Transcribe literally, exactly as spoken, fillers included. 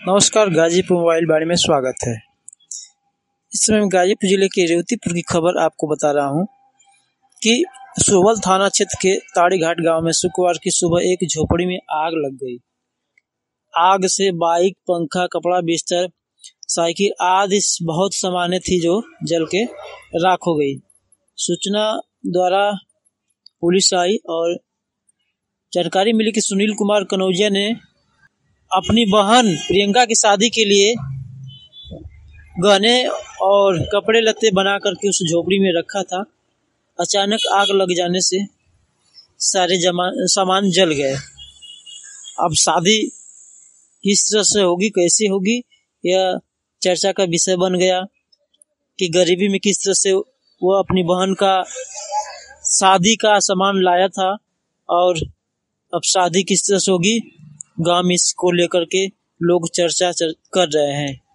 नमस्कार, गाजीपुर मोबाइल बारे में स्वागत है। इस समय मैं गाजीपुर जिले के रेवतीपुर की खबर आपको बता रहा हूं कि सोवल थाना क्षेत्र के ताड़ीघाट गांव में शुक्रवार की सुबह एक झोपड़ी में आग लग गई। आग से बाइक, पंखा, कपड़ा, बिस्तर, साइकिल आदि बहुत सामानें थी जो जल के राख हो गई। सूचना द्वारा पुलिस आई और जानकारी मिली कि सुनील कुमार कनौजिया ने अपनी बहन प्रियंका की शादी के लिए गहने और कपड़े लत्ते बना करके उस झोपड़ी में रखा था। अचानक आग लग जाने से सारे सामान जल गए। अब शादी किस तरह से होगी, कैसे होगी, यह चर्चा का विषय बन गया कि गरीबी में किस तरह से वो अपनी बहन का शादी का सामान लाया था और अब शादी किस तरह से होगी, गांव में इसको लेकर के लोग चर्चा चर, कर रहे हैं।